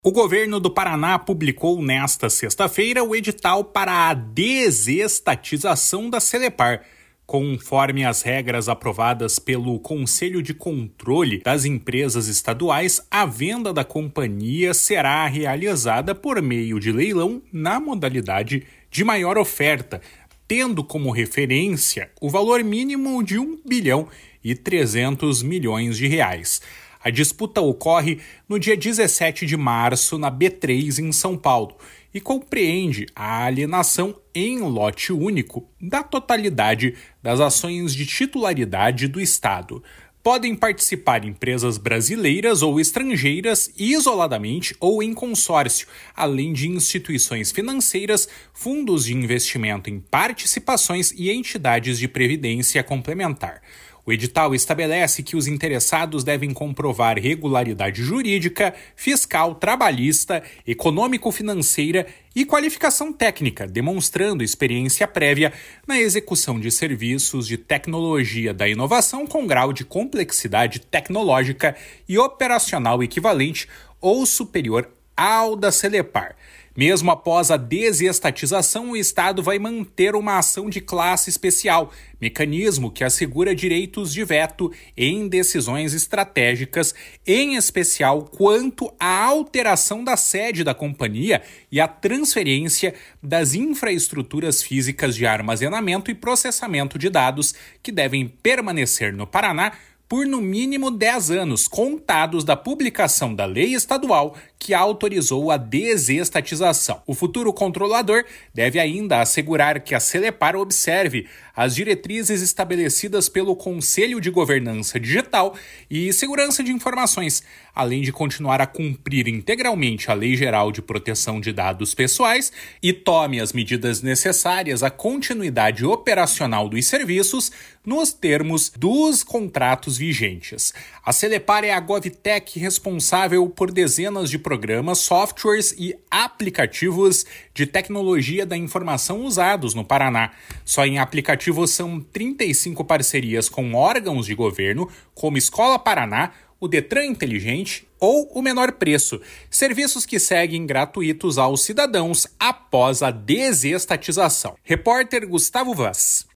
O governo do Paraná publicou nesta sexta-feira o edital para a desestatização da Celepar. Conforme as regras aprovadas pelo Conselho de Controle das Empresas Estaduais, a venda da companhia será realizada por meio de leilão na modalidade de maior oferta, tendo como referência o valor mínimo de R$ 1,3 bilhão. A disputa ocorre no dia 17 de março na B3 em São Paulo e compreende a alienação em lote único da totalidade das ações de titularidade do Estado. Podem participar empresas brasileiras ou estrangeiras isoladamente ou em consórcio, além de instituições financeiras, fundos de investimento em participações e entidades de previdência complementar. O edital estabelece que os interessados devem comprovar regularidade jurídica, fiscal, trabalhista, econômico-financeira e qualificação técnica, demonstrando experiência prévia na execução de serviços de tecnologia da inovação com grau de complexidade tecnológica e operacional equivalente ou superior ao da Celepar. Mesmo após a desestatização, o Estado vai manter uma ação de classe especial, mecanismo que assegura direitos de veto em decisões estratégicas, em especial quanto à alteração da sede da companhia e à transferência das infraestruturas físicas de armazenamento e processamento de dados que devem permanecer no Paraná por no mínimo 10 anos, contados da publicação da lei estadual que autorizou a desestatização. O futuro controlador deve ainda assegurar que a Celepar observe as diretrizes estabelecidas pelo Conselho de Governança Digital e Segurança de Informações, além de continuar a cumprir integralmente a Lei Geral de Proteção de Dados Pessoais e tome as medidas necessárias à continuidade operacional dos serviços nos termos dos contratos vigentes. A Celepar é a GovTech responsável por dezenas de programas, softwares e aplicativos de tecnologia da informação usados no Paraná. Só em aplicativos são 35 parcerias com órgãos de governo, como Escola Paraná, o Detran Inteligente ou o Menor Preço, serviços que seguem gratuitos aos cidadãos após a desestatização. Repórter Gustavo Vaz.